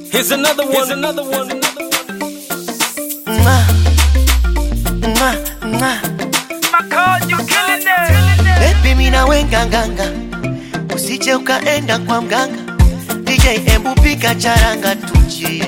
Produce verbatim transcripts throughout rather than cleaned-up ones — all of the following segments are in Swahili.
Here's another one. Here's another one. Mwah, mwah, mwah. Makojo killing it. Baby mina wenga nganga, usije ukaenda kwa mganga. D J embu pika charanga tuchizi.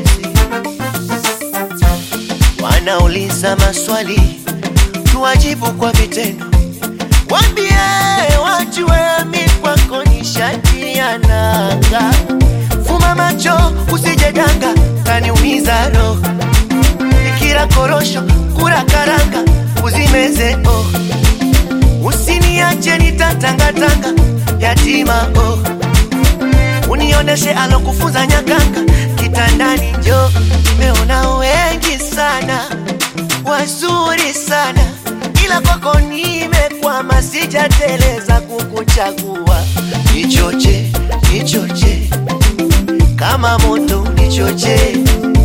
Wanauliza maswali, tuwajibu kwa vitendo. Wambie wajue mi kwako ni shati ya nanga. Fuma macho usije danga, kaniumiza roho. Nikira korosho, kura karanga, uzimeze oh. Usiniache nitatanga tanga, yatima oh. Unioneshe alokufunza nyakanga, kitandani njo. Nimeona wengi sana, wazuri sana, ila kwako nimekwama, sijateleza kukuchagua. Nichoche, nichoche, kama moto nichoche.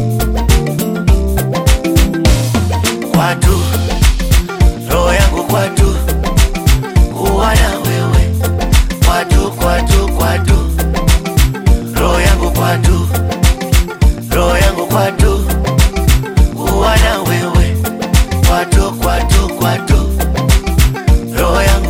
Kwatu, roho yangu kwatu, kuwa na wewe. Kwatu, kwatu, kwatu, roho yangu kwatu, roho yangu kwatu, kuwa na wewe. Kwatu, kwatu, kwatu, roho yangu.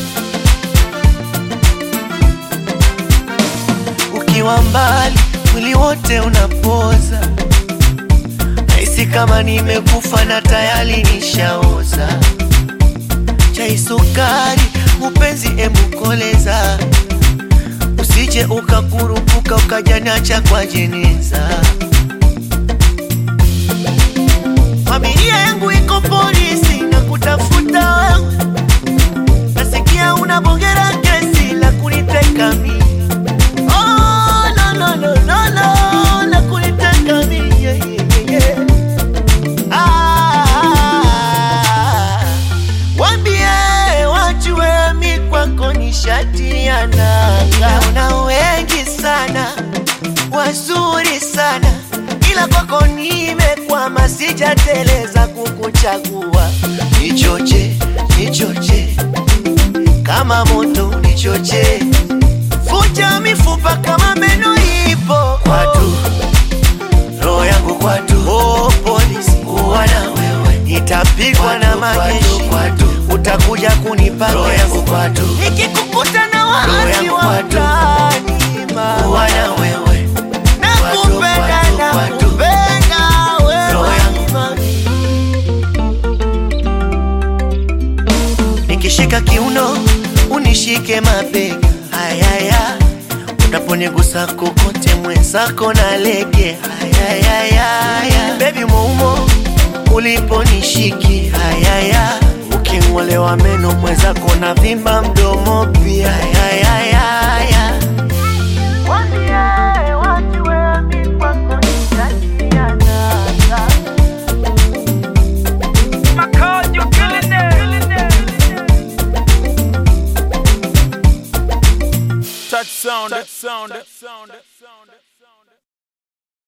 Ukiwa mbali, mwili wote unapoza. Naisi kama nimekufa na tayari nishaoza. Chai sukari, upenzi emukoleza. Usije ukakurupuka ukajanacha kwa jeneza. Familia yangu iko polisi na kutafuta wewe. Nasikia unabongera kesi la kuniteka mimi. Oh no no no no no, la kuniteka mimi yeah, yeah, yeah. Ah, wambie wajue mi kwako ni shati ya nanga. Una wengi sana, wazuri sana, ila kwako nimekwama, sijateleza kukuchagua. Nichoche, nichoche, kama moto nichoche. Fuja mifupa kama meno ipo. Kwatu, roho yangu kwatu, oh polisi, kuwa na wewe. Nitapigwa na majeshi, utakuja kunipa roho yangu kwatu. Nikikukuta na waasi wa mtaani, kuwa na wewe. Nakupenda, nakupenda wewe. Nikishika kiuno, unishike mabega. Ayaya, unaponigusa kokote mwenzako na lege. Ayaya, baby moumo, uliponishiki. Ayaya, uking'olewa meno mwenzako na vimba mdomo pia. Ayaya, wambie wajue mi kwako ni shati ya nanga. Makojo killing it. Touch sound. Touch sound. Touch sound.